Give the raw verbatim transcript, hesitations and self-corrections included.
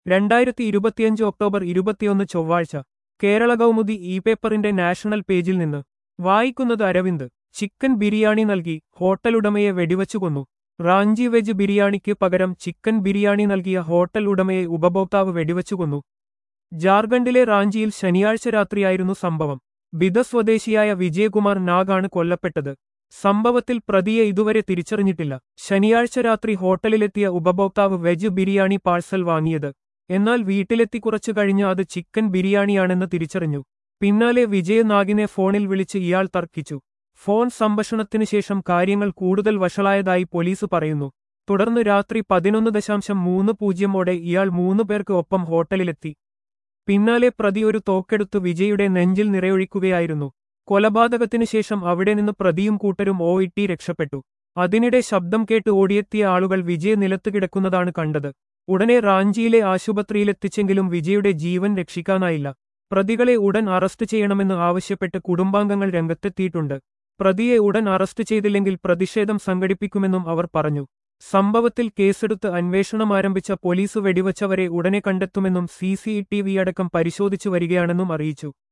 രണ്ടായിരത്തി ഇരുപത്തിയഞ്ച് ഒക്ടോബർ ഇരുപത്തിയൊന്ന് ചൊവ്വാഴ്ച കേരള കൗമുദി ഇ പേപ്പറിന്റെ നാഷണൽ പേജിൽ നിന്ന് വായിക്കുന്നത് അരവിന്ദ്. ചിക്കൻ ബിരിയാണി നൽകി ഹോട്ടലുടമയെ വെടിവച്ചു കൊന്നു. റാഞ്ചി വെജ് ബിരിയാണിക്ക് പകരം ചിക്കൻ ബിരിയാണി നൽകിയ ഹോട്ടൽ ഉടമയെ ഉപഭോക്താവ് വെടിവച്ചു കൊന്നു. ജാർഖണ്ഡിലെ റാഞ്ചിയിൽ ശനിയാഴ്ച രാത്രിയായിരുന്നു സംഭവം. ബിദ സ്വദേശിയായ വിജയകുമാർ നാഗാണ് കൊല്ലപ്പെട്ടത്. സംഭവത്തിൽ പ്രതിയെ ഇതുവരെ തിരിച്ചറിഞ്ഞിട്ടില്ല. ശനിയാഴ്ച രാത്രി ഹോട്ടലിലെത്തിയ ഉപഭോക്താവ് വെജ് ബിരിയാണി പാഴ്സൽ വാങ്ങിയത്. എന്നാൽ വീട്ടിലെത്തി കുറച്ചു കഴിഞ്ഞ് അത് ചിക്കൻ ബിരിയാണിയാണെന്ന് തിരിച്ചറിഞ്ഞു. പിന്നാലെ വിജയ നാഗിനെ ഫോണിൽ വിളിച്ച് ഇയാൾ തർക്കിച്ചു. ഫോൺ സംഭാഷണത്തിനു ശേഷം കാര്യങ്ങൾ കൂടുതൽ വഷളായതായി പോലീസ് പറയുന്നു. തുടർന്ന് രാത്രി പതിനൊന്ന് ദശാംശം മൂന്ന് പൂജ്യമോടെ ഇയാൾ മൂന്നു പേർക്ക് ഒപ്പം ഹോട്ടലിലെത്തി. പിന്നാലെ പ്രതി ഒരു തോക്കെടുത്ത് വിജയുടെ നെഞ്ചിൽ നിറയൊഴിക്കുകയായിരുന്നു. കൊലപാതകത്തിനു ശേഷം അവിടെ നിന്ന് പ്രതിയും കൂട്ടരും ഓയിട്ടി രക്ഷപ്പെട്ടു. അതിനിടെ ശബ്ദം കേട്ട് ഓടിയെത്തിയ ആളുകൾ വിജയ നിലത്ത് കിടക്കുന്നതാണ് കണ്ടത്. ഉടനെ റാഞ്ചിയിലെ ആശുപത്രിയിലെത്തിച്ചെങ്കിലും വിജയുടെ ജീവൻ രക്ഷിക്കാനായില്ല. പ്രതികളെ ഉടൻ അറസ്റ്റ് ചെയ്യണമെന്ന് ആവശ്യപ്പെട്ട് കുടുംബാംഗങ്ങൾ രംഗത്തെത്തിയിട്ടുണ്ട്. പ്രതിയെ ഉടൻ അറസ്റ്റ് ചെയ്തില്ലെങ്കിൽ പ്രതിഷേധം സംഘടിപ്പിക്കുമെന്നും അവർ പറഞ്ഞു. സംഭവത്തിൽ കേസെടുത്ത് അന്വേഷണം ആരംഭിച്ച പോലീസ് വെടിവച്ചവരെ ഉടനെ കണ്ടെത്തുമെന്നും സി സി ടി വി അടക്കം പരിശോധിച്ചു വരികയാണെന്നും അറിയിച്ചു.